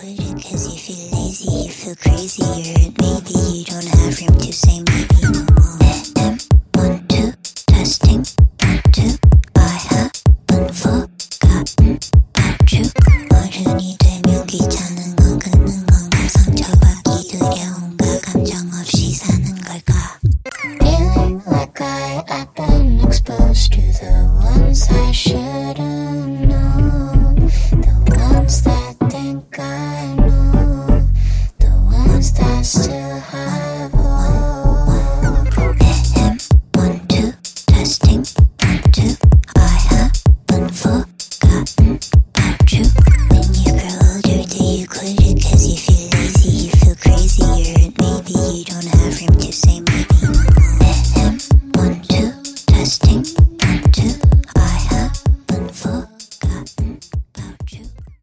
quit it cause you feel lazy, you feel crazy, maybe you don't have room to say maybe no more. 1, 2, testing, 1, 2, I haven't forgotten about you. 어른이 되면 귀찮아